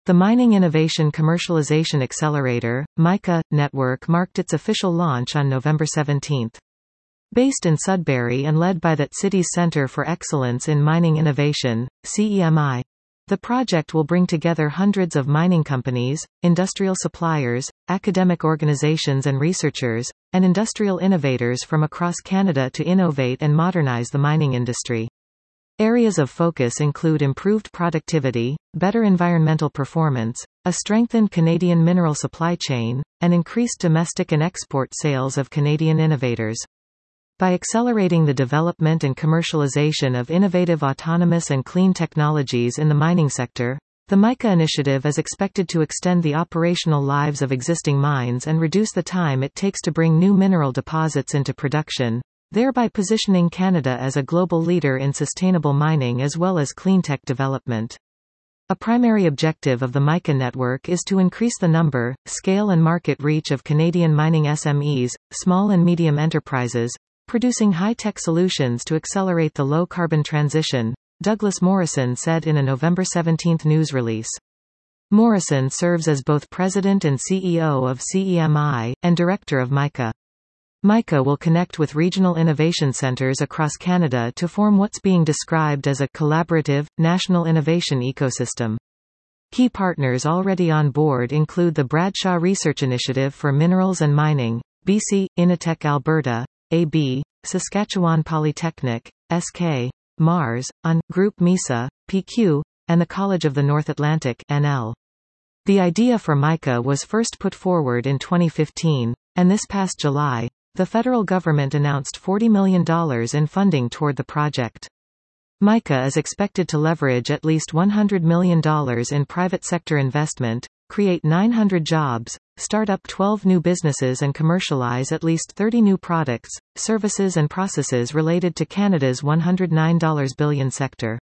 The Mining Innovation Commercialization Accelerator, MICA, network marked its official launch on November 17. Based in Sudbury and led by that city's Center for Excellence in Mining Innovation, CEMI. The project will bring together hundreds of mining companies, industrial suppliers, academic organizations and researchers, and industrial innovators from across Canada to innovate and modernize the mining industry. Areas of focus include improved productivity, better environmental performance, a strengthened Canadian mineral supply chain, and increased domestic and export sales of Canadian innovators. By accelerating the development and commercialization of innovative autonomous and clean technologies in the mining sector, the MICA initiative is expected to extend the operational lives of existing mines and reduce the time it takes to bring new mineral deposits into production, thereby positioning Canada as a global leader in sustainable mining as well as cleantech development. A primary objective of the MICA network is to increase the number, scale and market reach of Canadian mining SMEs, small and medium enterprises, producing high-tech solutions to accelerate the low-carbon transition, Douglas Morrison said in a November 17 news release. Morrison serves as both president and CEO of CEMI, and director of MICA. MICA will connect with regional innovation centers across Canada to form what's being described as a collaborative, national innovation ecosystem. Key partners already on board include the Bradshaw Research Initiative for Minerals and Mining, BC, Initech Alberta, AB, Saskatchewan Polytechnic, SK, Mars, ON, Group MISA, PQ, and the College of the North Atlantic NL. The idea for MICA was first put forward in 2015, and this past July, the federal government announced $40 million in funding toward the project. MICA is expected to leverage at least $100 million in private sector investment, create 900 jobs, start up 12 new businesses and commercialize at least 30 new products, services and processes related to Canada's $109 billion sector.